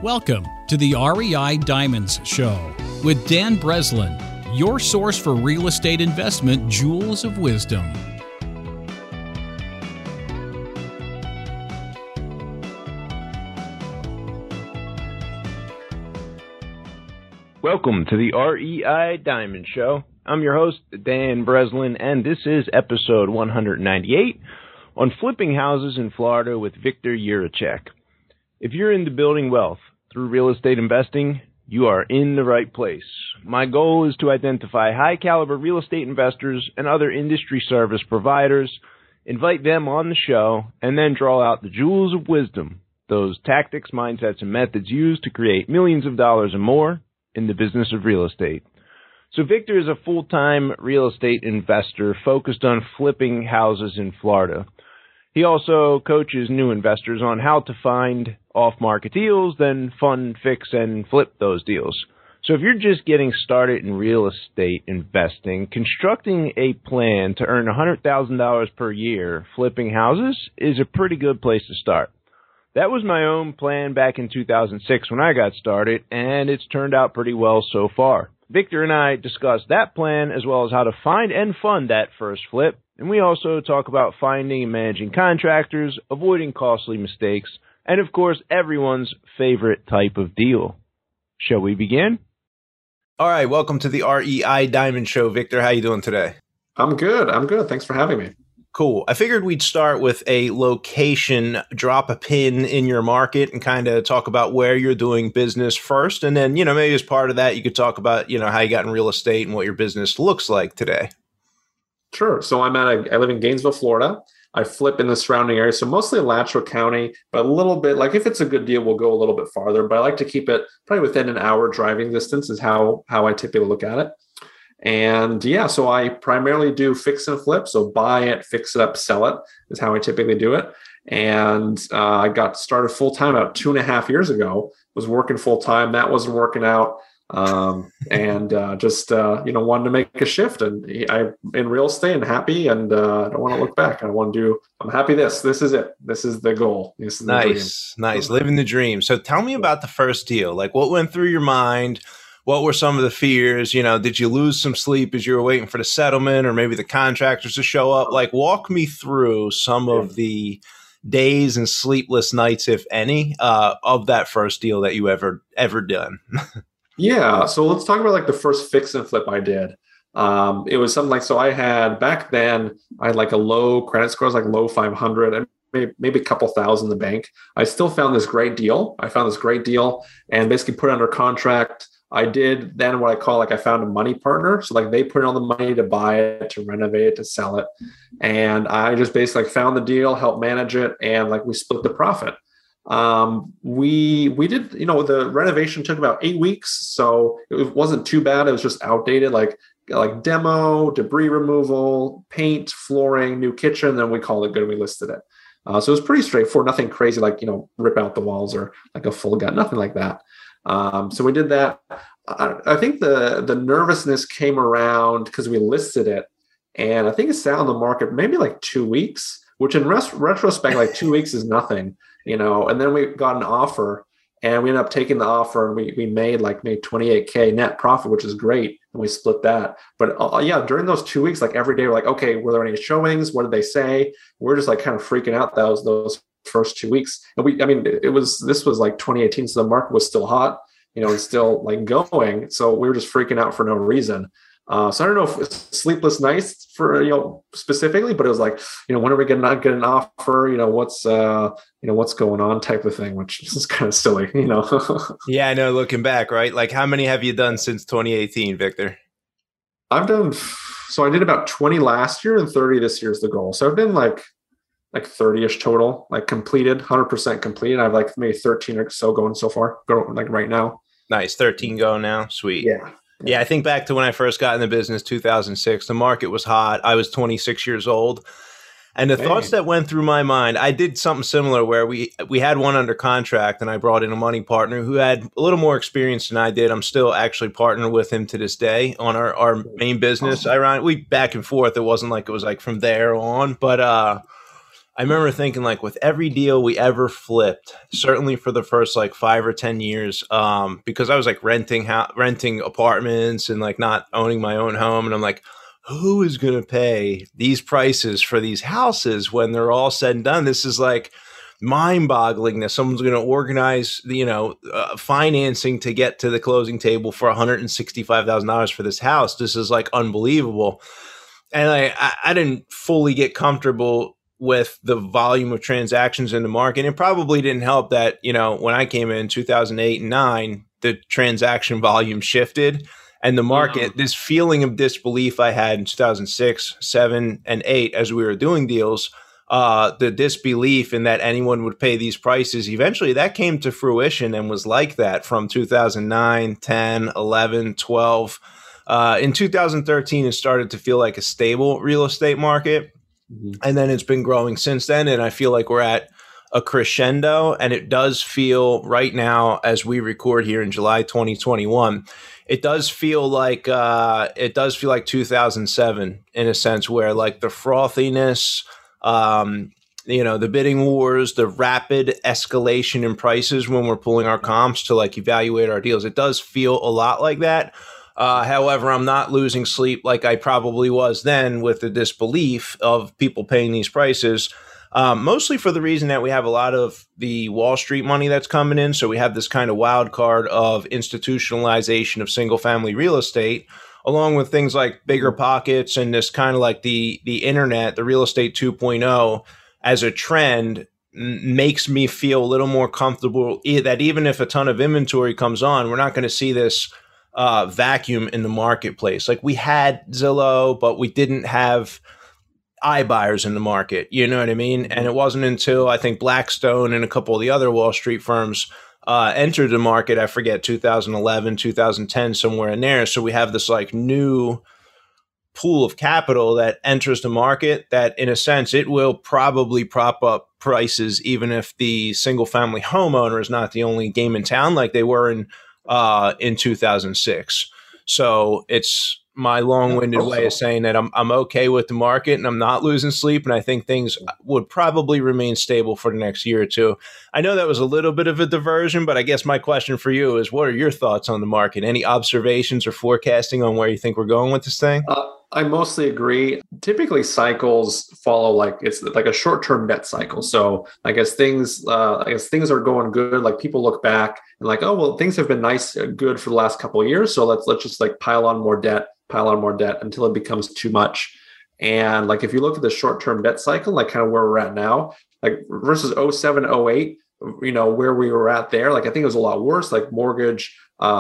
Welcome to the REI Diamonds Show with Dan Breslin, your source for real estate investment jewels of wisdom. Welcome to the REI Diamond Show. I'm your host, Dan Breslin, and this is episode 198 on flipping houses in Florida with Victor Yurachek. If you're into building wealth through real estate investing, you are in the right place. My goal is to identify high-caliber real estate investors and other industry service providers, invite them on the show, and then draw out the jewels of wisdom, those tactics, mindsets, and methods used to create millions of dollars and more in the business of real estate. So Victor is a full-time real estate investor focused on flipping houses in Florida. He also coaches new investors on how to find off-market deals, then fund, fix, and flip those deals. So if you're just getting started in real estate investing, constructing a plan to earn $100,000 per year flipping houses is a pretty good place to start. That was my own plan back in 2006 when I got started, and it's turned out pretty well so far. Victor and I discussed that plan as well as how to find and fund that first flip, and we also talk about finding and managing contractors, avoiding costly mistakes, and of course, everyone's favorite type of deal. Shall we begin? All right, welcome to the REI Diamond Show. Victor, how you doing today? I'm good. Thanks for having me. Cool. I figured we'd start with a location, drop a pin in your market and kind of talk about where you're doing business first. And then, maybe as part of that, you could talk about, how you got in real estate and what your business looks like today. Sure. So I live in Gainesville, Florida. I flip in the surrounding area. So mostly Alachua County, but a little bit, like if it's a good deal, we'll go a little bit farther, but I like to keep it probably within an hour driving distance is how I typically look at it. And yeah, so I primarily do fix and flip. So buy it, fix it up, sell it is how I typically do it. And I got started full time about 2.5 years ago, was working full time. That wasn't working out. Wanted to make a shift, and I'm in real estate and happy, and I don't want to look back. I'm happy. This is it. This is the goal. This is nice. Living the dream. So tell me about the first deal. Like what went through your mind? What were some of the fears? Did you lose some sleep as you were waiting for the settlement or maybe the contractors to show up? Like walk me through some of the days and sleepless nights, if any, of that first deal that you ever done. Yeah. So let's talk about like the first fix and flip I did. It was something like, so back then I had like a low credit score, like low 500 and maybe a couple thousand in the bank. I still found this great deal. And basically put it under contract. I did then what I call I found a money partner. So like they put in all the money to buy it, to renovate it, to sell it. And I just basically found the deal, helped manage it. And we split the profit. We did, the renovation took about 8 weeks. So it wasn't too bad. It was just outdated, like demo, debris removal, paint, flooring, new kitchen. Then we called it good. We listed it. So it was pretty straightforward, nothing crazy, rip out the walls or like a full gut, nothing like that. So we did that. I think the nervousness came around because we listed it, and I think it sat on the market maybe 2 weeks, which in retrospect, 2 weeks is nothing, and then we got an offer and we ended up taking the offer, and we made maybe 28K net profit, which is great. And we split that. But during those 2 weeks, every day we're okay, were there any showings? What did they say? We're just kind of freaking out those first 2 weeks. And this was 2018. So the market was still hot, and still going. So we were just freaking out for no reason. So I don't know if it's sleepless nights for, specifically, but it was when are we going to get an offer? What's going on type of thing, which is kind of silly, Yeah, I know. Looking back, right? How many have you done since 2018, Victor? I did about 20 last year and 30 this year is the goal. So I've been like 30-ish total, completed, 100% completed. I have maybe 13 or so going so far, right now. Nice. 13 going now. Sweet. Yeah. I think back to when I first got in the business, 2006, the market was hot. I was 26 years old. And the thoughts that went through my mind, I did something similar where we had one under contract, and I brought in a money partner who had a little more experience than I did. I'm still actually partnered with him to this day on our main business. Awesome. We back and forth. It wasn't it was from there on, but I remember thinking, like, with every deal we ever flipped, certainly for the first like 5 or 10 years, because I was like renting apartments and like not owning my own home, and I'm like, who is going to pay these prices for these houses when they're all said and done? This is like mind-boggling that someone's going to organize, financing to get to the closing table for $165,000 for this house. This is like unbelievable. And I didn't fully get comfortable with the volume of transactions in the market. It probably didn't help that, when I came in 2008 and 9, the transaction volume shifted, and the market, this feeling of disbelief I had in 2006, 7, and 8 as we were doing deals, the disbelief in that anyone would pay these prices, eventually that came to fruition and was like that from 2009, 10, 11, 12. In 2013, it started to feel like a stable real estate market. And then it's been growing since then. And I feel like we're at a crescendo. And it does feel right now, as we record here in July 2021, it does feel like 2007 in a sense, where like the frothiness, the bidding wars, the rapid escalation in prices when we're pulling our comps to like evaluate our deals. It does feel a lot like that. However, I'm not losing sleep like I probably was then with the disbelief of people paying these prices, mostly for the reason that we have a lot of the Wall Street money that's coming in. So we have this kind of wild card of institutionalization of single family real estate, along with things like bigger pockets and this kind of like the internet, the real estate 2.0 as a trend makes me feel a little more comfortable that even if a ton of inventory comes on, we're not going to see this vacuum in the marketplace. Like we had Zillow, but we didn't have iBuyers in the market. You know what I mean? And it wasn't until I think Blackstone and a couple of the other Wall Street firms entered the market, I forget, 2011, 2010, somewhere in there. So we have this like new pool of capital that enters the market that in a sense, it will probably prop up prices, even if the single family homeowner is not the only game in town like they were in 2006. So it's my long-winded way of saying that I'm okay with the market and I'm not losing sleep. And I think things would probably remain stable for the next year or two. I know that was a little bit of a diversion, but I guess my question for you is, what are your thoughts on the market? Any observations or forecasting on where you think we're going with this thing? I mostly agree. Typically cycles follow like it's like a short-term debt cycle. So I guess things are going good. Like people look back and like, oh, well, things have been good for the last couple of years. So let's just like pile on more debt until it becomes too much. And like, if you look at the short-term debt cycle, like kind of where we're at now, like versus 07, 08, where we were at there, like I think it was a lot worse, like mortgage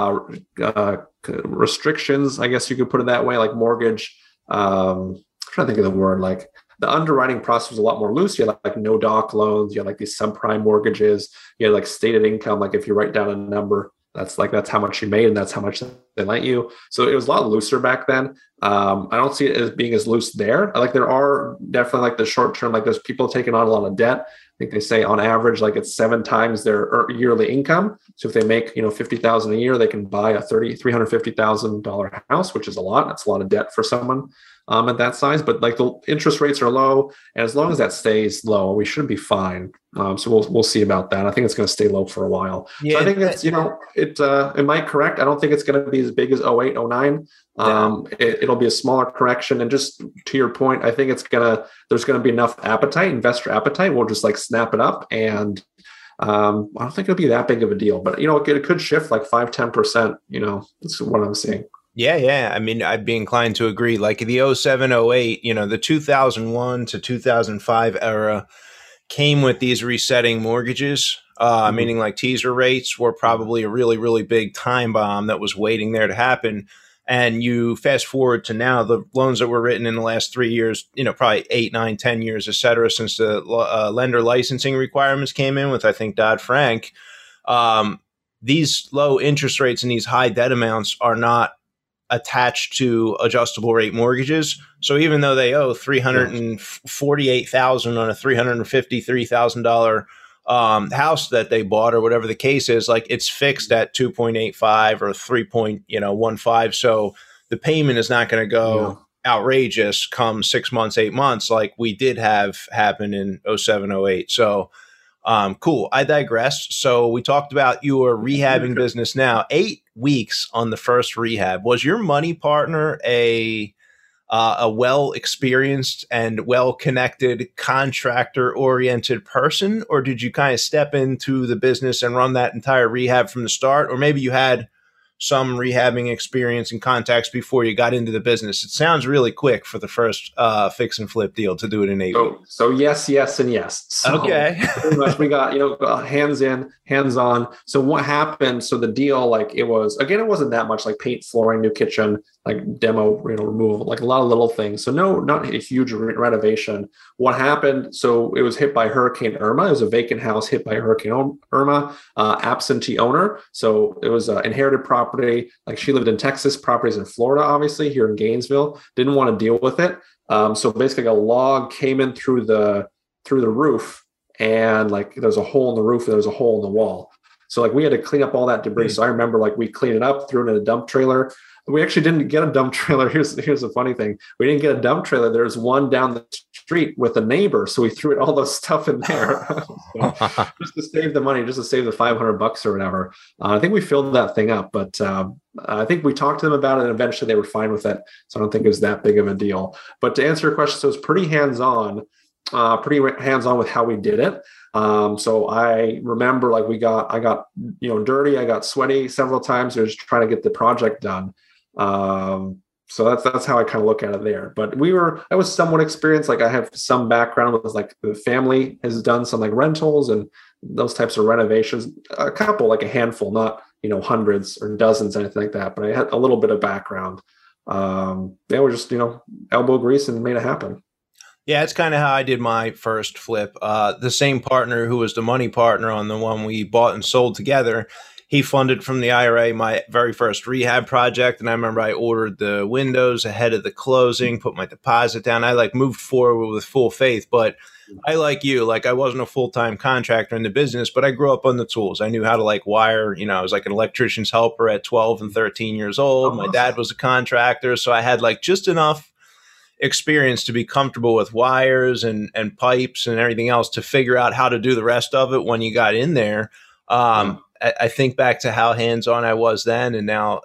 restrictions, I guess you could put it that way, like mortgage, I'm trying to think of the word, like the underwriting process was a lot more loose. You had like no doc loans, you had like these subprime mortgages, you had like stated income, like if you write down a number, that's how much you made and that's how much they lent you. So it was a lot looser back then. I don't see it as being as loose there. Like there are definitely like the short term, like there's people taking on a lot of debt. I think they say on average, like it's 7 times their yearly income. So if they make, $50,000 a year, they can buy a $350,000 house, which is a lot. That's a lot of debt for someone at that size. But like the interest rates are low, and as long as that stays low, we should be fine. So we'll see about that. I think it's going to stay low for a while. Yeah, so I think it's am I correct? I don't think it's going to be as big as 08, 09. It'll be a smaller correction. And just to your point, I think there's going to be enough investor appetite. We'll just like snap it up. And I don't think it'll be that big of a deal, but it could shift like 5-10%, that's what I'm seeing. Yeah. I mean, I'd be inclined to agree. Like the 07, 08, the 2001 to 2005 era came with these resetting mortgages, meaning like teaser rates were probably a really, really big time bomb that was waiting there to happen. And you fast forward to now, the loans that were written in the last 3 years, probably 8, 9, 10 years, et cetera, since the lender licensing requirements came in with, I think, Dodd-Frank, these low interest rates and these high debt amounts are not attached to adjustable rate mortgages. So even though they owe $348,000 on a $353,000 house that they bought or whatever the case is, like it's fixed at 2.85 or 3.15. So the payment is not going to go outrageous come 6 months, 8 months, like we did have happen in 07, 08. So cool. I digress. So we talked about your rehabbing business now. 8 weeks on the first rehab. Was your money partner a well-experienced and well-connected contractor-oriented person, or did you kind of step into the business and run that entire rehab from the start? Or maybe you had some rehabbing experience and contacts before you got into the business. It sounds really quick for the first fix and flip deal to do it in 8 weeks. So yes, and yes. So okay. Pretty much we got, hands in, hands on. So what happened? So the deal, like it wasn't that much, like paint, flooring, new kitchen, like demo, removal, like a lot of little things. So no, not a huge renovation. What happened? So it was hit by Hurricane Irma. It was a vacant house hit by Hurricane Irma, absentee owner. So it was inherited property. Like she lived in Texas, properties in Florida, obviously here in Gainesville, didn't want to deal with it. So basically a log came in through the roof, and like there's a hole in the roof, and there's a hole in the wall. So like we had to clean up all that debris. So I remember like we cleaned it up, threw it in a dump trailer. We actually didn't get a dump trailer. Here's the funny thing. We didn't get a dump trailer. There's one down the street with a neighbor. So we threw all those stuff in there just to save the money, just to save the $500 or whatever. I think we filled that thing up, but I think we talked to them about it and eventually they were fine with it. So I don't think it was that big of a deal. But to answer your question, so it's pretty hands-on with how we did it. So I remember like I got dirty, I got sweaty several times. I was trying to get the project done. So that's how I kind of look at it there. But I was somewhat experienced. Like I have some background with like the family has done some like rentals and those types of renovations, a couple, like a handful, not, hundreds or dozens, anything like that. But I had a little bit of background. They were just, elbow grease and made it happen. Yeah, it's kind of how I did my first flip. The same partner who was the money partner on the one we bought and sold together, he funded from the IRA my very first rehab project. And I remember I ordered the windows ahead of the closing, put my deposit down. I moved forward with full faith. But I, like you, I wasn't a full-time contractor in the business, but I grew up on the tools. I knew how to wire. I was like an electrician's helper at 12 and 13 years old. My dad was a contractor. So I had just enough experience to be comfortable with wires and pipes and everything else to figure out how to do the rest of it when you got in there. I think back to how hands-on I was then, and now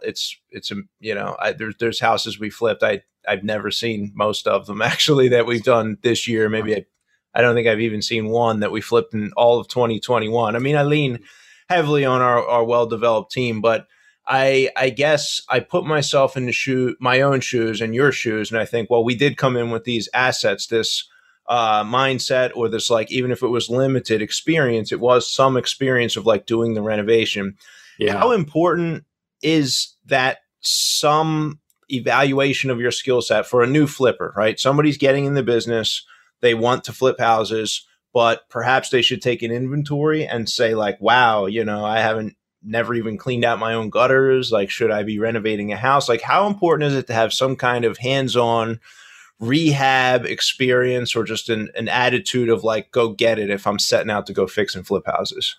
there's houses we flipped. I've never seen most of them actually that we've done this year. Maybe I don't think I've even seen one that we flipped in all of 2021. I mean, I lean heavily on our well-developed team, but I guess I put myself in my own shoes and your shoes, and I think, well, we did come in with these assets, this mindset, or this even if it was limited experience, it was some experience of doing the renovation. Yeah. How important is that some evaluation of your skill set for a new flipper, right? Somebody's getting in the business, they want to flip houses, but perhaps they should take an inventory and say wow, I haven't never even cleaned out my own gutters. Should I be renovating a house? How important is it to have some kind of hands-on rehab experience, or just an attitude of go get it if I'm setting out to go fix and flip houses?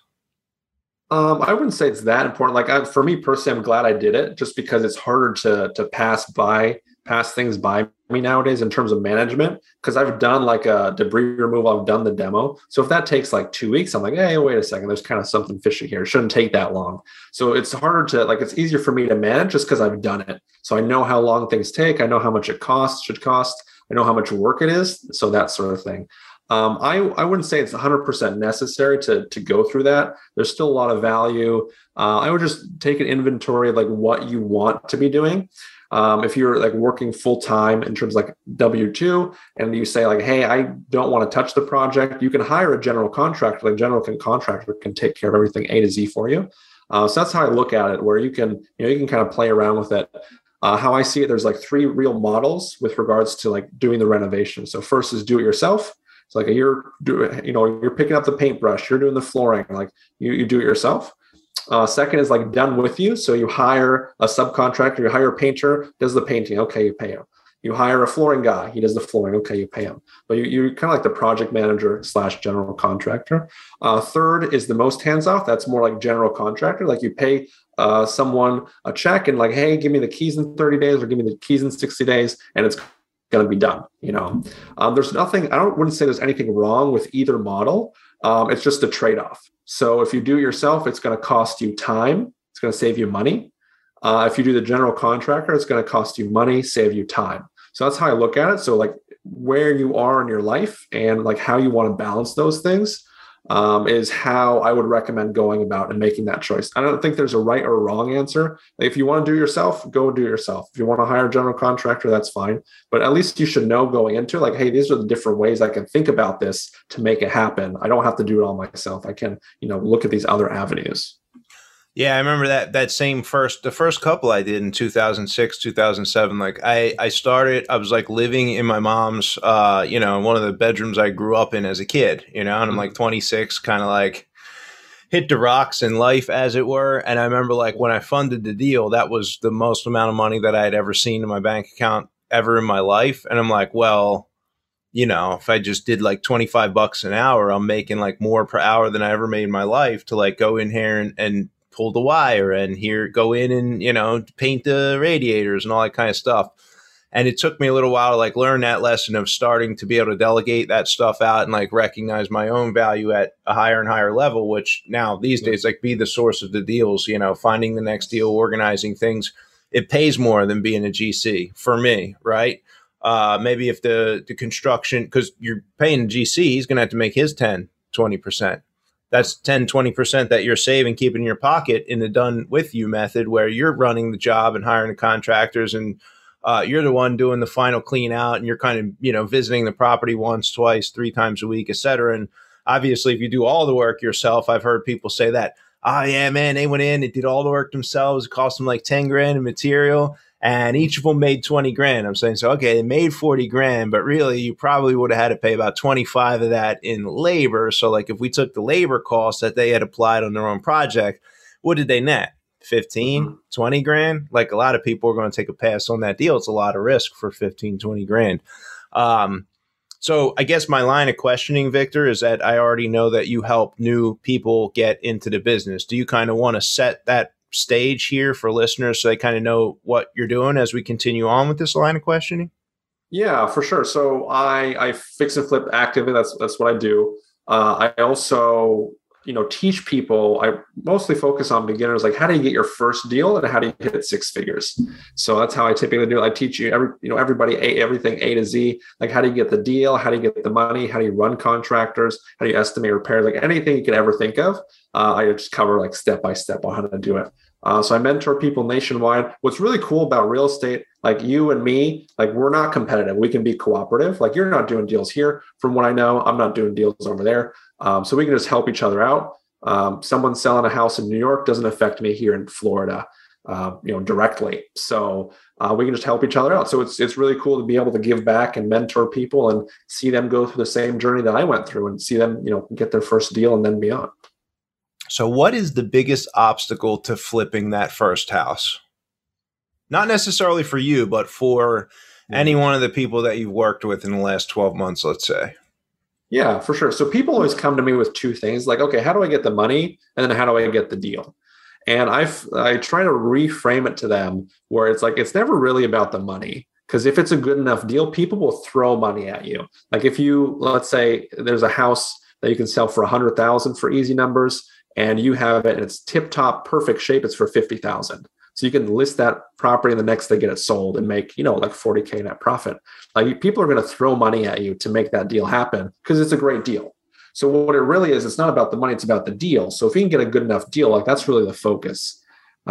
I wouldn't say it's that important. For me personally, I'm glad I did it just because it's harder to pass things by me nowadays in terms of management, because I've done a debris removal, I've done the demo. So if that takes 2 weeks, I'm hey, wait a second, there's kind of something fishy here. It shouldn't take that long. So it's harder to it's easier for me to manage just because I've done it. So I know how long things take. I know how much it should cost. I know how much work it is. So that sort of thing. I wouldn't say it's 100% necessary to go through that. There's still a lot of value. I would just take an inventory of what you want to be doing. If you're working full time in terms of W-2, and you say hey, I don't want to touch the project, you can hire a general contractor. Contractor can take care of everything A to Z for you. So that's how I look at it, where you can kind of play around with it. How I see it, there's 3 real models with regards to doing the renovation. So first is do it yourself. It's you're picking up the paintbrush, you're doing the flooring, you do it yourself. Second is done with you. So you hire a subcontractor, you hire a painter, does the painting. Okay, you pay him. You hire a flooring guy, he does the flooring. Okay, you pay him. But you're kind of the project manager / general contractor. Third is the most hands off. That's more general contractor. You pay someone a check and hey, give me the keys in 30 days or give me the keys in 60 days. And it's going to be done. There's nothing, wouldn't say there's anything wrong with either model. It's just a trade-off. So if you do it yourself, it's going to cost you time. It's going to save you money. If you do the general contractor, it's going to cost you money, save you time. So that's how I look at it. So like where you are in your life and like how you want to balance those things is how I would recommend going about and making that choice. I don't think there's a right or wrong answer. If you want to do it yourself, go do it yourself. If you want to hire a general contractor, that's fine. But at least you should know going into like, hey, these are the different ways I can think about this to make it happen. I don't have to do it all myself. I can, look at these other avenues. Yeah, I remember that same the first couple I did in 2006, 2007. Like I was like living in my mom's, in one of the bedrooms I grew up in as a kid, and I'm like 26, kind of like hit the rocks in life, as it were. And I remember like when I funded the deal, that was the most amount of money that I had ever seen in my bank account ever in my life. And I'm like, well, if I just did like $25 an hour, I'm making like more per hour than I ever made in my life to like go in here and pull the wire and go in and, paint the radiators and all that kind of stuff. And it took me a little while to like learn that lesson of starting to be able to delegate that stuff out and like recognize my own value at a higher and higher level, which now these days, like be the source of the deals, finding the next deal, organizing things. It pays more than being a GC for me. Right. Maybe if the construction, because you're paying a GC, he's going to have to make his 10, 20%. That's 10, 20% that you're saving, keeping in your pocket in the done with you method where you're running the job and hiring the contractors and you're the one doing the final clean out and you're kind of, visiting the property once, twice, 3 times a week, et cetera. And obviously if you do all the work yourself, I've heard people say that, oh yeah, man, they went in, they did all the work themselves. It cost them like 10 grand in material. And each of them made 20 grand. I'm saying, so, okay, they made 40 grand, but really you probably would have had to pay about 25 of that in labor. So like if we took the labor costs that they had applied on their own project, what did they net? 15, 20 grand? Like a lot of people are going to take a pass on that deal. It's a lot of risk for 15, 20 grand. So I guess my line of questioning, Victor, is that I already know that you help new people get into the business. Do you kind of want to set that stage here for listeners so they kind of know what you're doing as we continue on with this line of questioning? Yeah, for sure. So I fix and flip actively. That's what I do. I also, teach people. I mostly focus on beginners, like how do you get your first deal and how do you hit 6 figures? So that's how I typically do it. I teach you everybody everything A to Z. Like how do you get the deal? How do you get the money? How do you run contractors? How do you estimate repairs? Like anything you can ever think of. I just cover like step by step on how to do it. So I mentor people nationwide. What's really cool about real estate, like you and me, like we're not competitive. We can be cooperative. Like you're not doing deals here. From what I know, I'm not doing deals over there. So we can just help each other out. Someone selling a house in New York doesn't affect me here in Florida, directly. So we can just help each other out. So it's really cool to be able to give back and mentor people and see them go through the same journey that I went through and see them, get their first deal and then beyond. So what is the biggest obstacle to flipping that first house? Not necessarily for you, but for any one of the people that you've worked with in the last 12 months, let's say. Yeah, for sure. So people always come to me with 2 things, like, okay, how do I get the money? And then how do I get the deal? And I try to reframe it to them where it's like, it's never really about the money. Because if it's a good enough deal, people will throw money at you. Like if you, let's say there's a house that you can sell for $100,000 for easy numbers, and you have it and it's tip top, perfect shape, it's for $50,000. So you can list that property and the next day get it sold and make, like $40K net profit. Like people are going to throw money at you to make that deal happen because it's a great deal. So what it really is, it's not about the money, it's about the deal. So if you can get a good enough deal, like that's really the focus.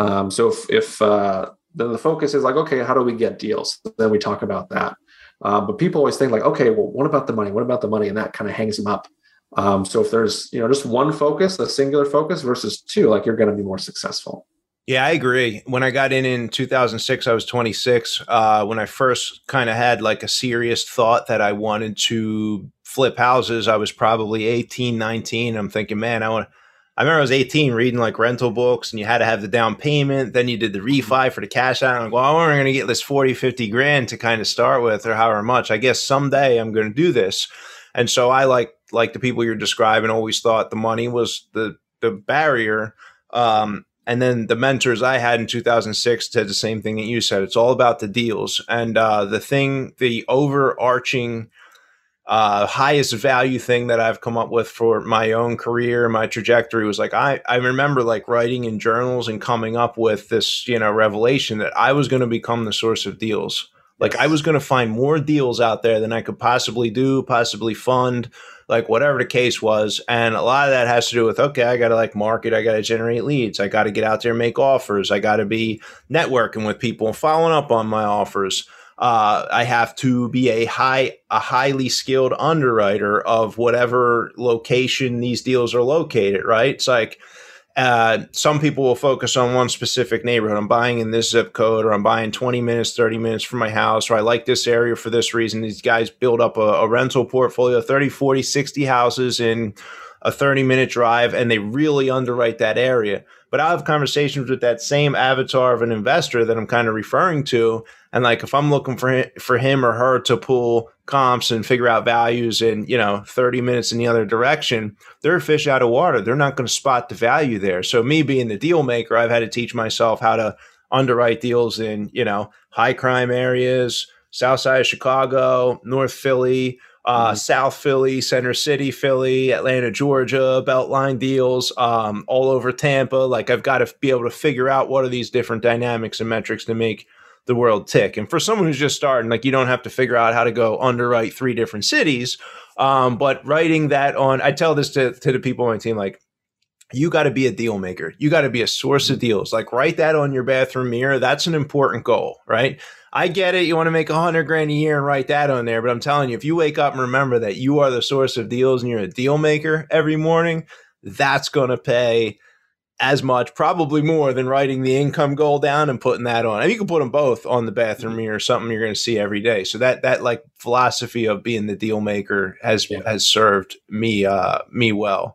So if then the focus is like, okay, how do we get deals? Then we talk about that. But people always think like, okay, well, what about the money? What about the money? And that kind of hangs them up. So if there's, just one focus, a singular focus versus 2, like you're going to be more successful. Yeah, I agree. When I got in 2006, I was 26. When I first kind of had like a serious thought that I wanted to flip houses, I was probably 18, 19. I'm thinking, man, I remember I was 18 reading like rental books and you had to have the down payment. Then you did the refi for the cash out. And I'm like, well, I'm going to get this 40, 50 grand to kind of start with or however much. I guess someday I'm going to do this. And so I like the people you're describing always thought the money was the barrier. And then the mentors I had in 2006 said the same thing that you said. It's all about the deals. And the overarching highest value thing that I've come up with for my own career, my trajectory was like, I remember like writing in journals and coming up with this, revelation that I was going to become the source of deals. Like I was going to find more deals out there than I could possibly do, possibly fund, like whatever the case was. And a lot of that has to do with, okay, I got to like market, I got to generate leads, I got to get out there and make offers, I got to be networking with people and following up on my offers. I have to be a highly skilled underwriter of whatever location these deals are located, right? It's like some people will focus on one specific neighborhood. I'm buying in this zip code, or I'm buying 20 minutes, 30 minutes from my house, or I like this area for this reason. These guys build up a rental portfolio, 30, 40, 60 houses in a 30-minute drive, and they really underwrite that area. But I'll have conversations with that same avatar of an investor that I'm kind of referring to. And like, if I'm looking for him or her to pull comps and figure out values in, 30 minutes in the other direction, they're a fish out of water. They're not going to spot the value there. So me being the deal maker, I've had to teach myself how to underwrite deals in, high crime areas, South Side of Chicago, North Philly, South Philly, Center City, Philly, Atlanta, Georgia, Beltline deals, all over Tampa. Like I've got to be able to figure out what are these different dynamics and metrics to make the world tick. And for someone who's just starting, like you don't have to figure out how to go underwrite 3 different cities. But writing that on, I tell this to the people on my team, like, you got to be a deal maker. You got to be a source of deals. Like write that on your bathroom mirror. That's an important goal, right? I get it. You want to make $100,000 a year and write that on there. But I'm telling you, if you wake up and remember that you are the source of deals and you're a deal maker every morning, that's going to pay as much, probably more than writing the income goal down and putting that on. I mean, you can put them both on the bathroom mirror, something you're going to see every day. So that like philosophy of being the deal maker has served me well.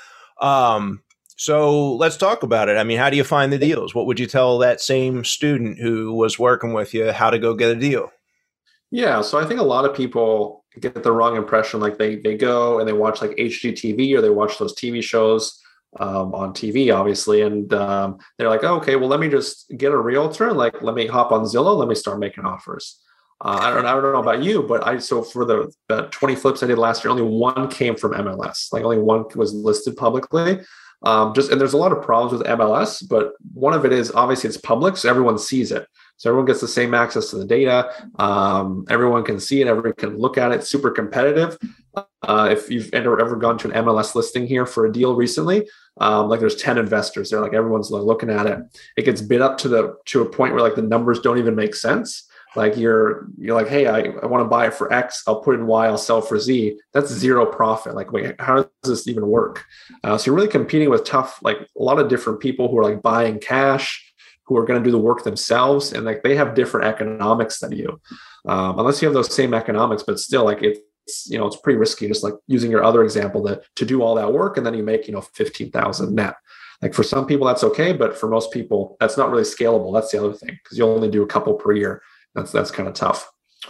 So let's talk about it. I mean, how do you find the deals? What would you tell that same student who was working with you how to go get a deal? Yeah, so I think a lot of people get the wrong impression. Like they go and they watch like HGTV, or they watch those TV shows on TV, obviously. And they're like, oh, okay, well, let me just get a realtor. Like, let me hop on Zillow. Let me start making offers. I don't know about you, but so for the 20 flips I did last year, only one came from MLS. Like only one was listed publicly. And there's a lot of problems with MLS, but one of it is obviously it's public, so everyone sees it. So everyone gets the same access to the data. Everyone can see it. Everyone can look at it. It's super competitive. If you've ever gone to an MLS listing here for a deal recently, like there's 10 investors there, like everyone's looking at it. It gets bid up to a point where like the numbers don't even make sense. Like you're like, hey, I want to buy it for X. I'll put in Y. I'll sell for Z. That's zero profit. Like, wait, how does this even work? So you're really competing with like a lot of different people who are like buying cash, who are going to do the work themselves, and like they have different economics than you, unless you have those same economics. But still, like it's it's pretty risky. Just like using your other example to do all that work, and then you make 15,000 net. Like for some people that's okay, but for most people that's not really scalable. That's the other thing, because you only do a couple per year. That's kind of tough.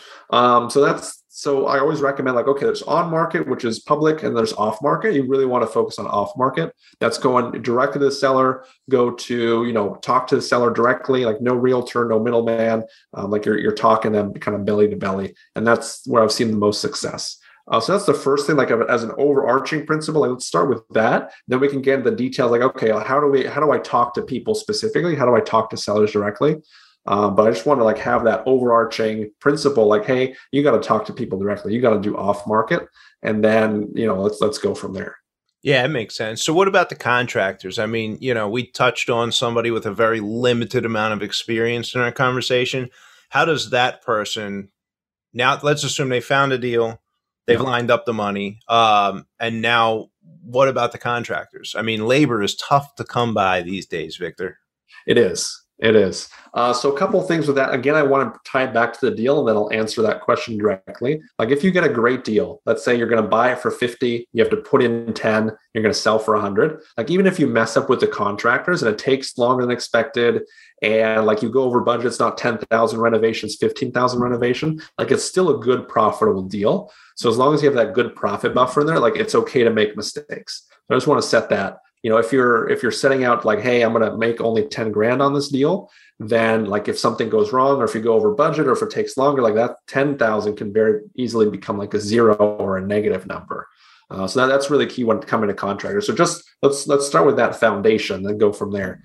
So I always recommend like, okay, there's on market, which is public, and there's off market. You really want to focus on off market. That's going directly to the seller. Go to, talk to the seller directly, like no realtor, no middleman. Like you're talking them kind of belly to belly. And that's where I've seen the most success. So that's the first thing, like as an overarching principle. Like let's start with that. Then we can get into the details. Like, okay, how do I talk to people specifically? How do I talk to sellers directly? But I just want to like have that overarching principle, like, hey, you got to talk to people directly. You got to do off market, and then let's go from there. Yeah, it makes sense. So what about the contractors? I mean, we touched on somebody with a very limited amount of experience in our conversation. How does that person now? Let's assume they found a deal, they've lined up the money, and now what about the contractors? I mean, labor is tough to come by these days, Victor. It is. So a couple of things with that. Again, I want to tie it back to the deal, and then I'll answer that question directly. Like if you get a great deal, let's say you're going to buy it for 50, you have to put in 10, you're going to sell for 100. Like even if you mess up with the contractors and it takes longer than expected, and like you go over budget, it's not 10,000 renovations, 15,000 renovation, like it's still a good profitable deal. So as long as you have that good profit buffer in there, like it's okay to make mistakes. So I just want to set that if you're setting out like, hey, I'm going to make only 10 grand on this deal, then like if something goes wrong, or if you go over budget, or if it takes longer, like that 10,000 can very easily become like a zero or a negative number. So that's really key when coming to contractors. So just let's start with that foundation, then go from there.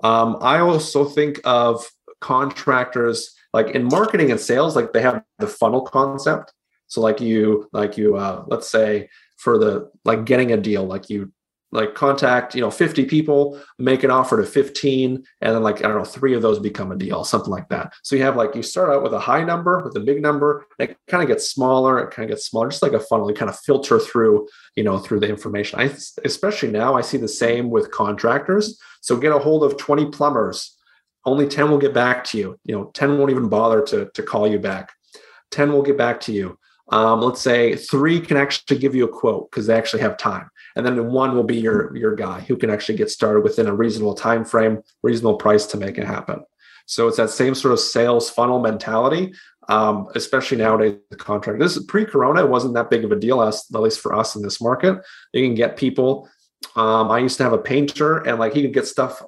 I also think of contractors like in marketing and sales, like they have the funnel concept. So like you let's say for the like getting a deal, like you like contact 50 people, make an offer to 15, and then like I don't know, 3 of those become a deal, something like that. So you have like you start out with a high number, with a big number, and it kind of gets smaller, just like a funnel. You kind of filter through through the information. Especially now I see the same with contractors. So get a hold of 20 plumbers, only 10 will get back to you. 10 won't even bother to call you back. 10 will get back to you. Let's say 3 can actually give you a quote because they actually have time. And then 1 will be your guy who can actually get started within a reasonable time frame, reasonable price to make it happen. So it's that same sort of sales funnel mentality, especially nowadays. The contract. This is pre-corona. It wasn't that big of a deal, at least for us in this market. You can get people. I used to have a painter, and like he could get stuff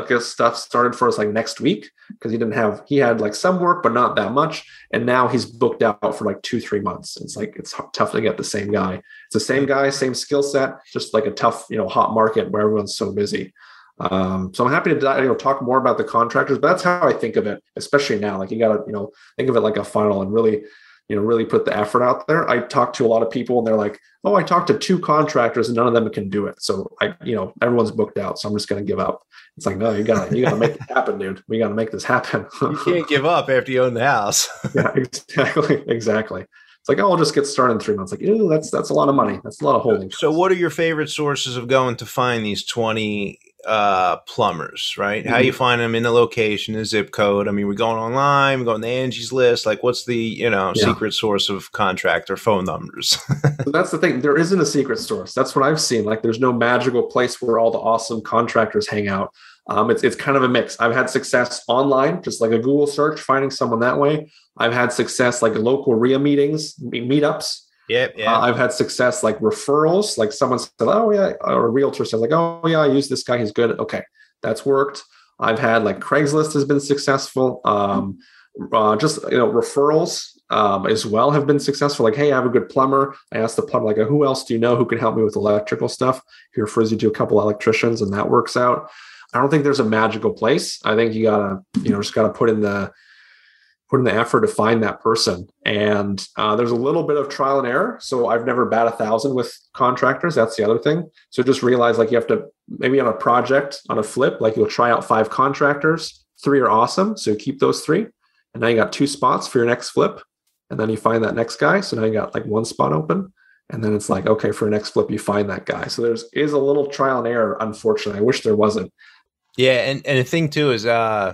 started for us like next week because he had like some work but not that much, and now he's booked out for like 2-3 months. It's tough to get the same guy. It's the same guy, same skill set, just like a tough hot market where everyone's so busy. So I'm happy to talk more about the contractors, but that's how I think of it, especially now. Like you got to think of it like a funnel and really put the effort out there. I talk to a lot of people and they're like, oh, I talked to 2 contractors and none of them can do it. So everyone's booked out. So I'm just going to give up. It's like, no, you gotta make it happen, dude. We got to make this happen. You can't give up after you own the house. Yeah, exactly. It's like, oh, I'll just get started in 3 months. Like, ew, that's a lot of money. That's a lot of holding. So what are your favorite sources of going to find these 20 plumbers, right? Mm-hmm. How you find them in the location, the zip code? I mean, we're going online, we're going to Angie's List. Like, what's the secret source of contractor phone numbers? So that's the thing. There isn't a secret source. That's what I've seen. Like, there's no magical place where all the awesome contractors hang out. It's kind of a mix. I've had success online, just like a Google search, finding someone that way. I've had success like local RIA meetups. Yep. I've had success like referrals, like someone said, oh yeah, or a realtor says like, oh yeah, I use this guy, he's good. Okay, that's worked. I've had like Craigslist has been successful. Referrals as well have been successful. Like, hey, I have a good plumber. I asked the plumber, like, who else do you know who can help me with electrical stuff? He refers you to a couple electricians, and that works out. I don't think there's a magical place. I think you gotta, just gotta put in the effort to find that person. And there's a little bit of trial and error. So I've never bat 1,000 with contractors. That's the other thing. So just realize like you have to, maybe on a project, on a flip, like you'll try out 5 contractors, 3 are awesome. So you keep those 3. And now you got 2 spots for your next flip. And then you find that next guy. So now you got like 1 spot open. And then it's like, okay, for your next flip, you find that guy. So is a little trial and error, unfortunately. I wish there wasn't. Yeah. And the thing too is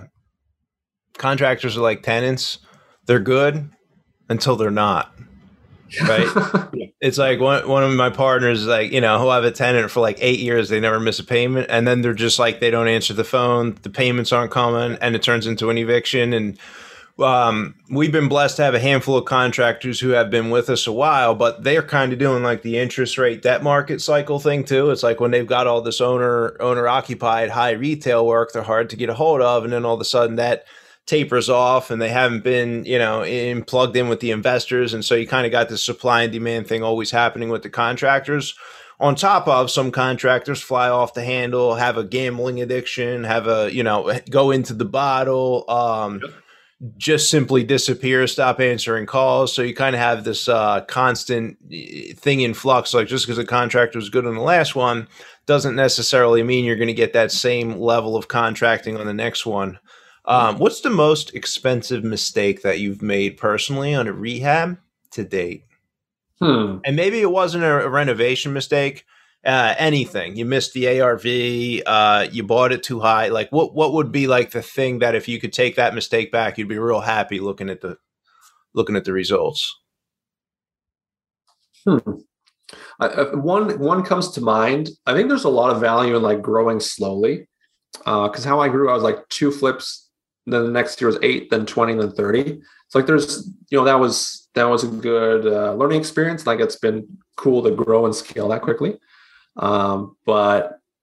contractors are like tenants. They're good until they're not, right? Yeah. It's like one of my partners, like, he'll have a tenant for like 8 years. They never miss a payment. And then they're just like, they don't answer the phone. The payments aren't coming, and it turns into an eviction. And we've been blessed to have a handful of contractors who have been with us a while, but they're kind of doing like the interest rate debt market cycle thing too. It's like when they've got all this owner occupied high retail work, they're hard to get a hold of. And then all of a sudden that tapers off and they haven't been, plugged in with the investors. And so you kind of got this supply and demand thing always happening with the contractors. On top of some contractors fly off the handle, have a gambling addiction, have go into the bottle, just simply disappear, stop answering calls. So you kind of have this constant thing in flux. Like just because a contractor was good on the last one doesn't necessarily mean you're going to get that same level of contracting on the next one. What's the most expensive mistake that you've made personally on a rehab to date? And maybe it wasn't a renovation mistake. Anything. You missed the ARV, you bought it too high. Like what would be like the thing that if you could take that mistake back, you'd be real happy looking at the results? One comes to mind. I think there's a lot of value in like growing slowly. Because how I grew, I was like 2 flips, then the next year was 8, then 20, then 30. It's like there's, that was a good learning experience. Like it's been cool to grow and scale that quickly. But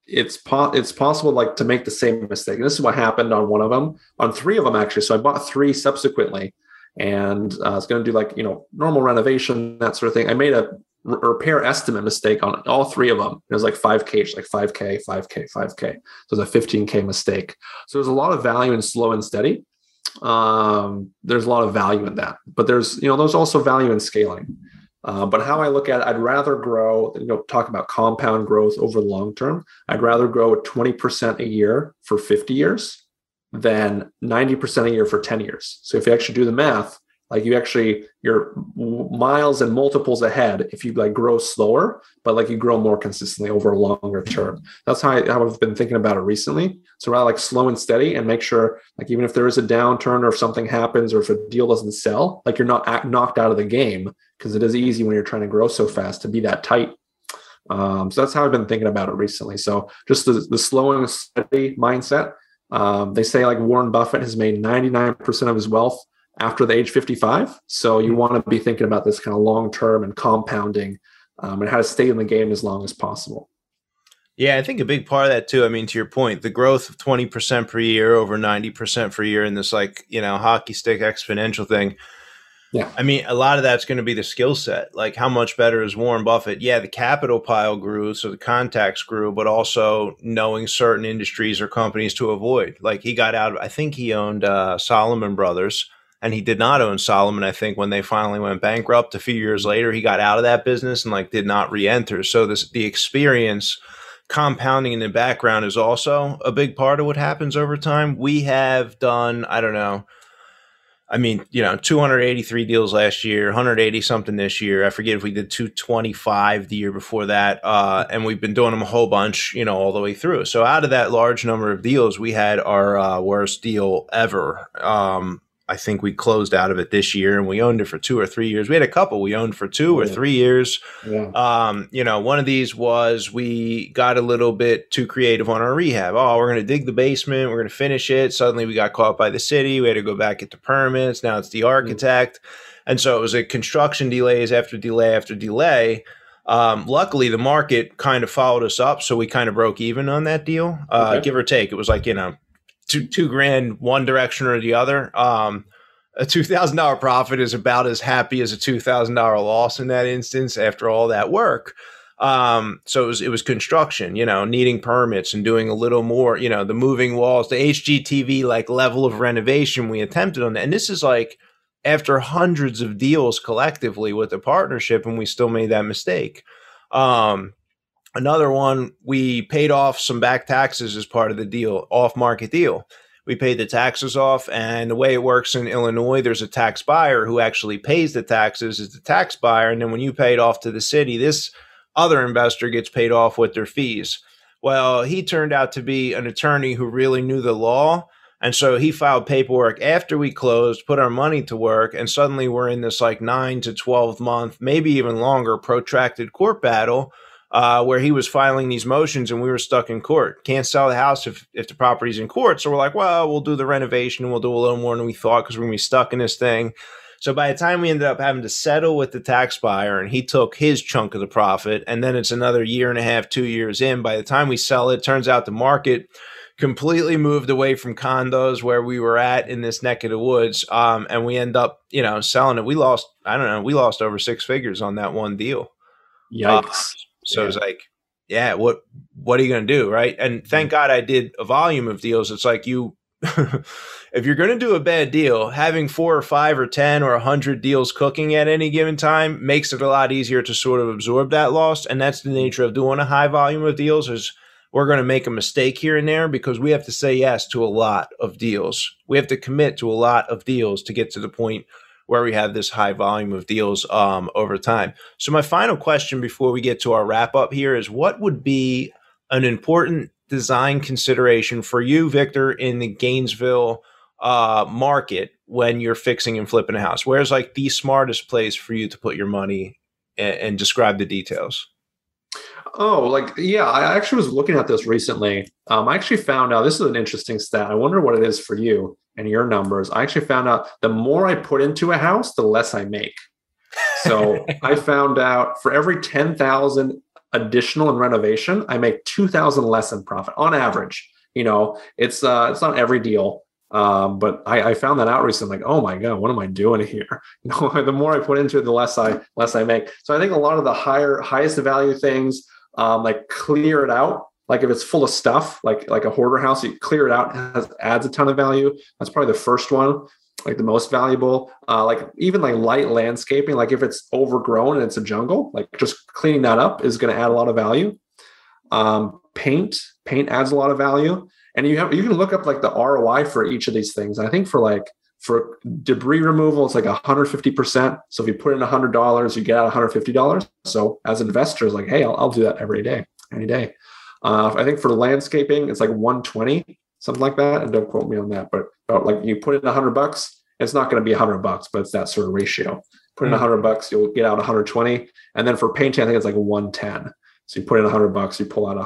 it's possible like to make the same mistake. And this is what happened on one of them, on three of them actually. So I bought three subsequently, and I was going to do like, normal renovation, that sort of thing. I made a repair estimate mistake on all three of them. It was like 5K, like 5K, 5K, 5K. So it was a 15K mistake. So there's a lot of value in slow and steady. There's a lot of value in that, but there's also value in scaling. But how I look at it, I'd rather grow, talk about compound growth over the long term. I'd rather grow at 20% a year for 50 years than 90% a year for 10 years. So if you actually do the math, like you're miles and multiples ahead if you like grow slower, but like you grow more consistently over a longer term. That's how I've been thinking about it recently. So rather like slow and steady, and make sure like even if there is a downturn or if something happens or if a deal doesn't sell, like you're not knocked out of the game, because it is easy when you're trying to grow so fast to be that tight. So that's how I've been thinking about it recently. So just the slow and steady mindset. They say like Warren Buffett has made 99% of his wealth after the age 55. So you want to be thinking about this kind of long-term and compounding, and how to stay in the game as long as possible. Yeah, I think a big part of that too, I mean, to your point, the growth of 20% per year, over 90% per year in this like, hockey stick exponential thing. Yeah. I mean, a lot of that's going to be the skill set. Like how much better is Warren Buffett? Yeah, the capital pile grew, so the contacts grew, but also knowing certain industries or companies to avoid. Like he got out, I think he owned Salomon Brothers. And he did not own Salomon, I think, when they finally went bankrupt. A few years later, he got out of that business and like did not re-enter. So the experience compounding in the background is also a big part of what happens over time. We have done, 283 deals last year, 180 something this year. I forget if we did 225 the year before that. And we've been doing them a whole bunch, all the way through. So out of that large number of deals, we had our worst deal ever. I think we closed out of it this year, and we owned it for 2 or 3 years. We had a couple we owned for 2 or 3 years. Yeah. One of these was we got a little bit too creative on our rehab. Oh, we're going to dig the basement. We're going to finish it. Suddenly we got caught by the city. We had to go back into permits. Now it's the architect. And so it was a construction delays after delay after delay. Luckily, the market kind of followed us up. So we kind of broke even on that deal, give or take. It was like, $2,000 one direction or the other. A $2,000 profit is about as happy as a $2,000 loss in that instance after all that work. So it was construction, needing permits and doing a little more, the moving walls, the HGTV like level of renovation we attempted on that. And this is like after hundreds of deals collectively with the partnership, and we still made that mistake. Another one, we paid off some back taxes as part of the deal, off-market deal. We paid the taxes off, and the way it works in Illinois, there's a tax buyer who actually pays the taxes as the tax buyer, and then when you pay it off to the city, this other investor gets paid off with their fees. Well, he turned out to be an attorney who really knew the law, and so he filed paperwork after we closed, put our money to work, and suddenly we're in this like 9 to 12 month, maybe even longer, protracted court battle, where he was filing these motions and we were stuck in court. Can't sell the house if the property's in court. So we're like, well, we'll do the renovation and we'll do a little more than we thought because we're going to be stuck in this thing. So by the time we ended up having to settle with the tax buyer and he took his chunk of the profit, and then it's another 1.5 years, 2 years in, by the time we sell it, turns out the market completely moved away from condos where we were at in this neck of the woods. And we end up, selling it. We lost over 6 figures on that one deal. Yikes. So it's like, yeah, what are you going to do, right? And thank God I did a volume of deals. It's like if you're going to do a bad deal, having 4 or 5 or 10 or 100 deals cooking at any given time makes it a lot easier to sort of absorb that loss. And that's the nature of doing a high volume of deals, is we're going to make a mistake here and there because we have to say yes to a lot of deals. We have to commit to a lot of deals to get to the point where we have this high volume of deals over time. So my final question before we get to our wrap up here is, what would be an important design consideration for you, Victor, in the Gainesville market when you're fixing and flipping a house? Where's like the smartest place for you to put your money, and describe the details? I actually was looking at this recently. I actually found out, this is an interesting stat. I wonder what it is for you and your numbers. I actually found out the more I put into a house, the less I make. So I found out for every $10,000 additional and renovation, I make 2,000 less in profit on average. It's not every deal. But I found that out recently, like, oh my God, what am I doing here? The more I put into it, the less I make. So I think a lot of the highest value things, like clear it out. Like if it's full of stuff, like a hoarder house, you clear it out, adds a ton of value. That's probably the first one, like the most valuable. Like even like light landscaping, like if it's overgrown and it's a jungle, like just cleaning that up is going to add a lot of value. Paint adds a lot of value. And you can look up like the ROI for each of these things. I think for debris removal, it's like 150%. So if you put in $100, you get out $150. So as investors, like, hey, I'll do that every day, any day. I think for landscaping, it's like 120, something like that. And don't quote me on that, but like you put in $100, it's not going to be $100, but it's that sort of ratio. Put in $100, you'll get out 120. And then for painting, I think it's like 110. So you put in $100, you pull out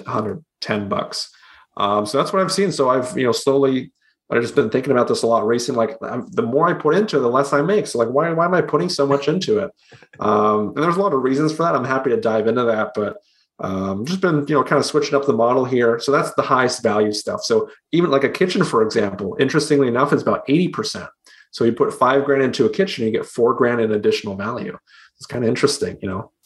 $110. So that's what I've seen. So I've, slowly, I've just been thinking about this a lot recently. Like the more I put into it, the less I make. So like, why am I putting so much into it? And there's a lot of reasons for that. I'm happy to dive into that, but just been, kind of switching up the model here. So that's the highest value stuff. So even like a kitchen, for example, interestingly enough, is about 80%. So you put $5,000 into a kitchen, you get $4,000 in additional value. It's kind of interesting,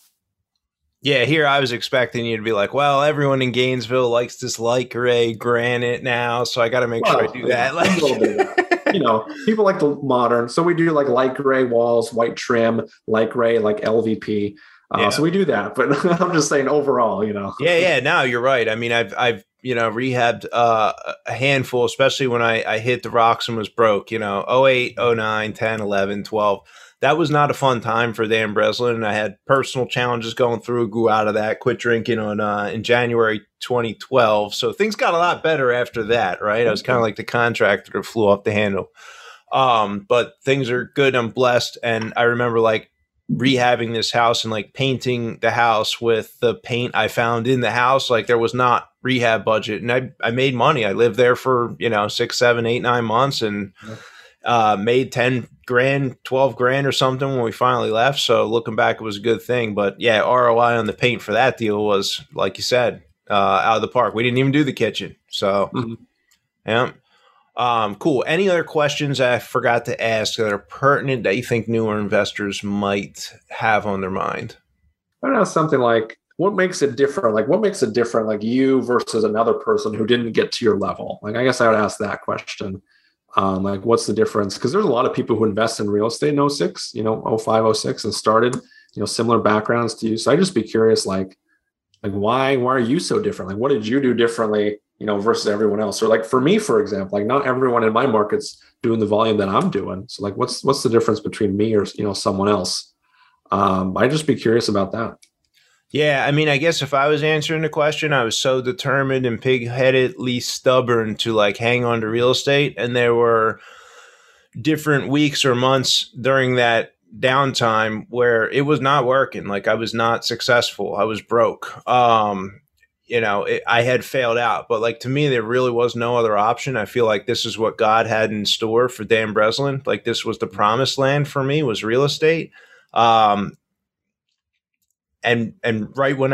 Yeah, here I was expecting you to be like, well, everyone in Gainesville likes this light gray granite now, so I got to make sure I do that. Like a little bit of that. People like the modern. So we do like light gray walls, white trim, light gray, like LVP. So we do that, but I'm just saying overall, Yeah. No, you're right. I mean, I've rehabbed a handful, especially when I hit the rocks and was broke, 08, 09, 10, 11, 12. That was not a fun time for Dan Breslin. And I had personal challenges going through, grew out of that, quit drinking in January 2012. So things got a lot better after that, right? I was kind of like the contractor that flew off the handle. But things are good. I'm blessed. And I remember like rehabbing this house and like painting the house with the paint I found in the house. Like there was not rehab budget, and I made money. I lived there for 6, 7, 8, 9 months and made $10,000, $12,000 or something when we finally left. So looking back, it was a good thing. But yeah, ROI on the paint for that deal was, like you said, out of the park. We didn't even do the kitchen. So yeah. Cool. Any other questions I forgot to ask that are pertinent that you think newer investors might have on their mind? I don't know, something like, what makes it different? Like, what makes it different, like you versus another person who didn't get to your level? Like, I guess I would ask that question. Like, what's the difference? Because there's a lot of people who invest in real estate in 06, 05, 06 and started, similar backgrounds to you. So I'd just be curious, like why are you so different? Like, what did you do differently, versus everyone else? Or like for me, for example, like not everyone in my market's doing the volume that I'm doing. So like, what's the difference between me or, someone else? I'd just be curious about that. Yeah, I mean, I guess if I was answering the question, I was so determined and pig-headedly stubborn to like hang on to real estate. And there were different weeks or months during that downtime where it was not working. Like I was not successful. I was broke. I had failed out. But like to me, there really was no other option. I feel like this is what God had in store for Dan Breslin. Like this was the promised land for me, was real estate. And right when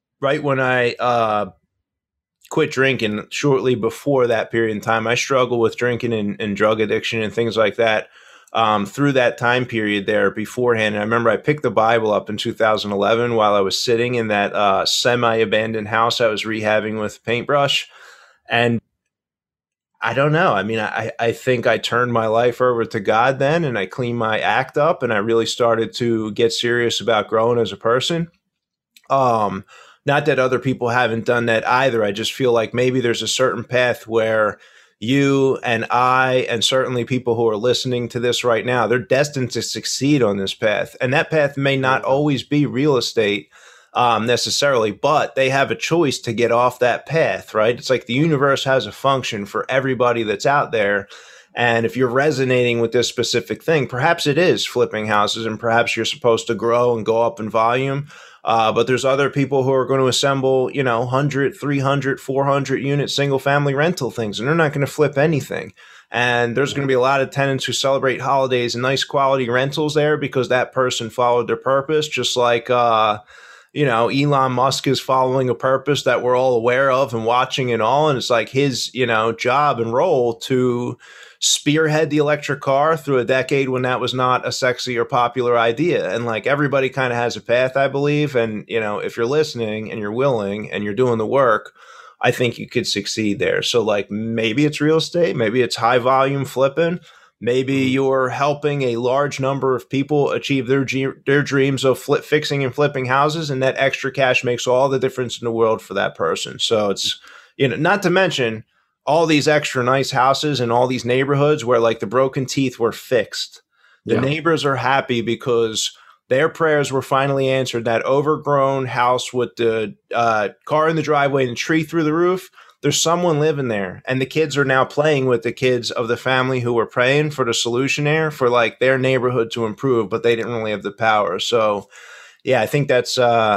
I quit drinking, shortly before that period in time, I struggled with drinking and drug addiction and things like that. Through that time period there beforehand, and I remember I picked the Bible up in 2011 while I was sitting in that semi-abandoned house I was rehabbing with a paintbrush, and I don't know. I mean, I think I turned my life over to God then, and I cleaned my act up, and I really started to get serious about growing as a person. Not that other people haven't done that either. I just feel like maybe there's a certain path where you and I, and certainly people who are listening to this right now, they're destined to succeed on this path. And that path may not always be real estate necessarily, but they have a choice to get off that path, right? It's like the universe has a function for everybody that's out there. And if you're resonating with this specific thing, perhaps it is flipping houses, and perhaps you're supposed to grow and go up in volume. But there's other people who are going to assemble, 100, 300, 400 unit single family rental things, and they're not going to flip anything. And there's going to be a lot of tenants who celebrate holidays and nice quality rentals there because that person followed their purpose, just like, Elon Musk is following a purpose that we're all aware of and watching and all. And it's like his, job and role to spearhead the electric car through a decade when that was not a sexy or popular idea. And like everybody kind of has a path, I believe. And, if you're listening and you're willing and you're doing the work, I think you could succeed there. So like maybe it's real estate, maybe it's high volume flipping. Maybe you're helping a large number of people achieve their dreams of fixing and flipping houses, and that extra cash makes all the difference in the world for that person. So it's, not to mention all these extra nice houses in all these neighborhoods where like the broken teeth were fixed. The neighbors are happy because their prayers were finally answered. That overgrown house with the car in the driveway and the tree through the roof, there's someone living there, and the kids are now playing with the kids of the family who were praying for the solution there for like their neighborhood to improve, but they didn't really have the power. So yeah, I think that's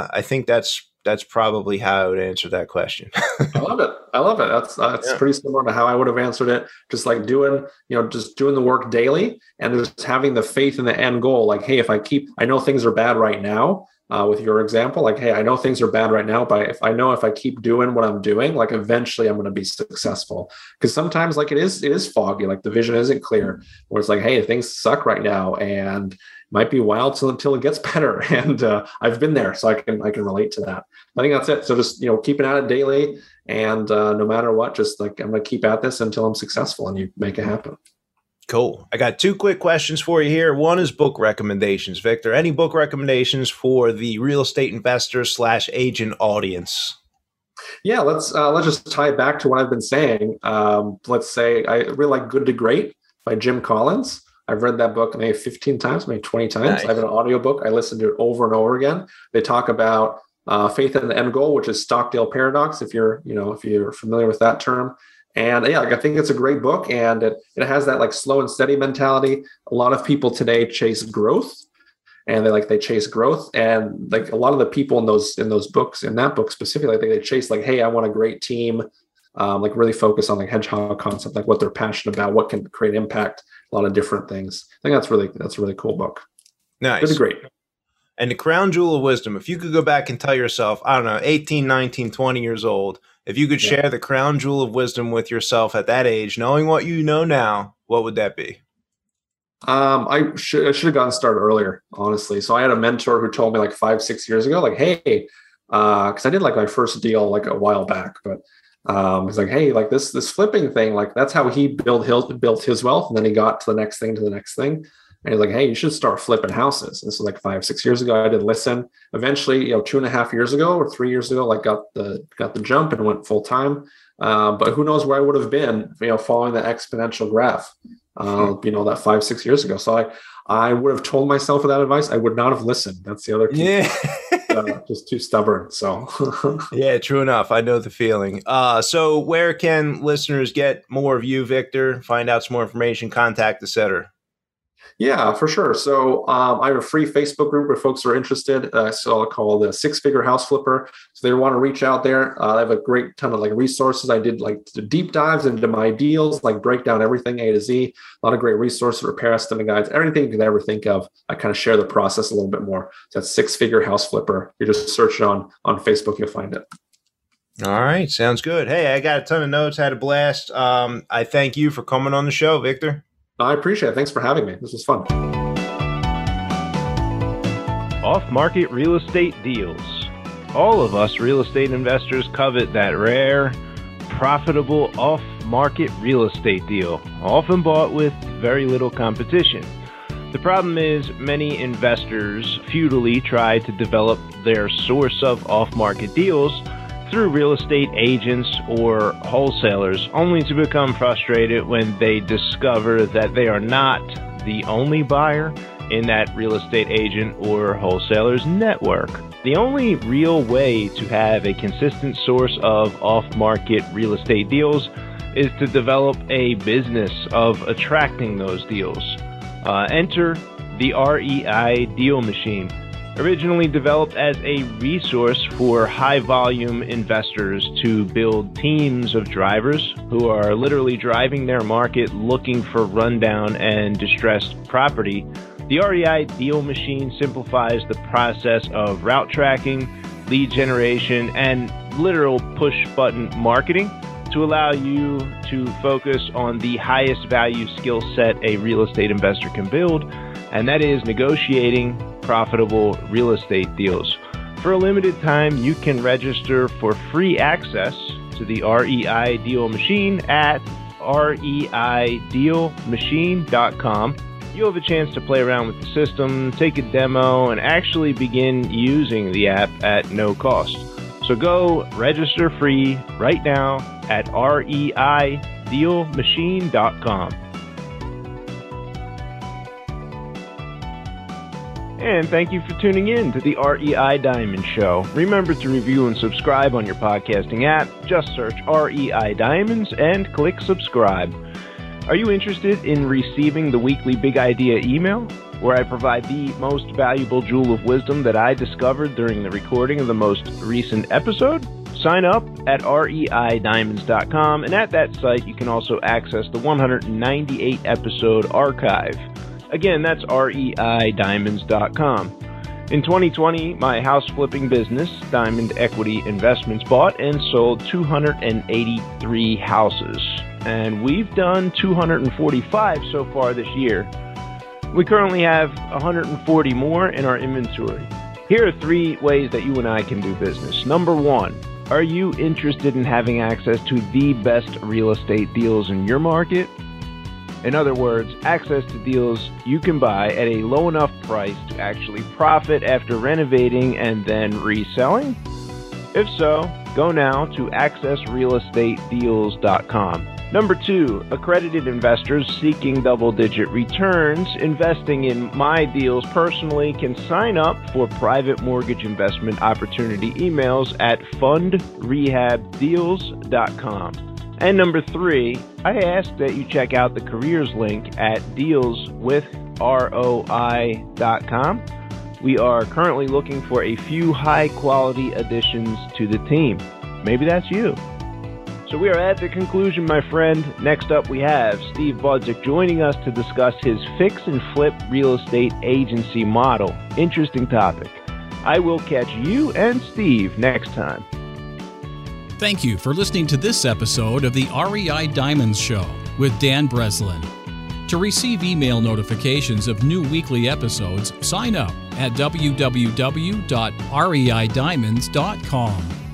probably how I would answer that question. I love it. That's pretty similar to how I would have answered it. Just like doing the work daily and just having the faith in the end goal. Like, hey, I know things are bad right now. With your example, like, hey, I know things are bad right now, but if I keep doing what I'm doing, like eventually I'm going to be successful. Because sometimes like it is foggy, like the vision isn't clear, where it's like, hey, things suck right now and it might be wild until it gets better. And I've been there, so I can relate to that. I think that's it. So just, keeping at it daily, and no matter what, just like I'm going to keep at this until I'm successful, and you make it happen. Cool. I got two quick questions for you here. One is book recommendations. Victor, any book recommendations for the real estate investor / agent audience? Yeah, let's just tie it back to what I've been saying. Let's say I really like Good to Great by Jim Collins. I've read that book maybe 15 times, maybe 20 times. Nice. I have an audiobook. I listen to it over and over again. They talk about faith in the end goal, which is Stockdale Paradox, if you're familiar with that term. And yeah, I think it's a great book, and it has that like slow and steady mentality. A lot of people today chase growth, and they chase growth. And like a lot of the people in those books, in that book specifically, I think they chase like, hey, I want a great team, like really focus on like hedgehog concept, like what they're passionate about, what can create impact, a lot of different things. I think that's a really cool book. Nice. It's great. And the crown jewel of wisdom, if you could go back and tell yourself, I don't know, 18, 19, 20 years old, if you could share the crown jewel of wisdom with yourself at that age, knowing what you know now, what would that be? I should have gotten started earlier, honestly. So I had a mentor who told me like 5-6 years ago, like, hey, because I did like my first deal like a while back, but he's like, hey, like this flipping thing, like that's how he built his wealth, and then he got to the next thing. And he's like, hey, you should start flipping houses. This was like 5-6 years ago. I didn't listen. Eventually, 2.5 years ago or 3 years ago, like got the jump and went full time. But who knows where I would have been, following the exponential graph, that 5-6 years ago. So I would have told myself that advice. I would not have listened. That's the other key. Yeah. Just too stubborn. So yeah, true enough. I know the feeling. So where can listeners get more of you, Victor? Find out some more information, contact, etc. Yeah, for sure. So I have a free Facebook group where folks are interested. So I'll call the 6-Figure House Flipper. So they want to reach out there. I have a great ton of like resources. I did like the deep dives into my deals, like break down everything A to Z. A lot of great resources, repair estimate guides, everything you could ever think of. I kind of share the process a little bit more. So that's 6-Figure House Flipper. You just search it on Facebook, you'll find it. All right, sounds good. Hey, I got a ton of notes. Had a blast. I thank you for coming on the show, Victor. I appreciate it. Thanks for having me. This was fun. Off-market real estate deals. All of us real estate investors covet that rare, profitable off-market real estate deal, often bought with very little competition. The problem is many investors futilely try to develop their source of off-market deals through real estate agents or wholesalers, only to become frustrated when they discover that they are not the only buyer in that real estate agent or wholesaler's network. The only real way to have a consistent source of off-market real estate deals is to develop a business of attracting those deals. Enter the REI Deal Machine. Originally developed as a resource for high-volume investors to build teams of drivers who are literally driving their market looking for rundown and distressed property, the REI Deal Machine simplifies the process of route tracking, lead generation, and literal push-button marketing to allow you to focus on the highest value skill set a real estate investor can build, and that is negotiating profitable real estate deals. For a limited time, you can register for free access to the REI Deal Machine at reidealmachine.com. You'll have a chance to play around with the system, take a demo, and actually begin using the app at no cost. So go register free right now at reidealmachine.com. And thank you for tuning in to the REI Diamond Show. Remember to review and subscribe on your podcasting app. Just search REI Diamonds and click subscribe. Are you interested in receiving the weekly Big Idea email, where I provide the most valuable jewel of wisdom that I discovered during the recording of the most recent episode? Sign up at reidiamonds.com, and at that site you can also access the 198 episode archive. Again, that's reidiamonds.com. In 2020, my house flipping business, Diamond Equity Investments, bought and sold 283 houses. And we've done 245 so far this year. We currently have 140 more in our inventory. Here are 3 ways that you and I can do business. Number 1, are you interested in having access to the best real estate deals in your market? In other words, access to deals you can buy at a low enough price to actually profit after renovating and then reselling? If so, go now to accessrealestatedeals.com. Number 2, accredited investors seeking double-digit returns investing in my deals personally can sign up for private mortgage investment opportunity emails at fundrehabdeals.com. And number 3, I ask that you check out the careers link at dealswithroi.com. We are currently looking for a few high-quality additions to the team. Maybe that's you. So we are at the conclusion, my friend. Next up, we have Steve Budzik joining us to discuss his fix and flip real estate agency model. Interesting topic. I will catch you and Steve next time. Thank you for listening to this episode of the REI Diamonds Show with Dan Breslin. To receive email notifications of new weekly episodes, sign up at www.reidiamonds.com.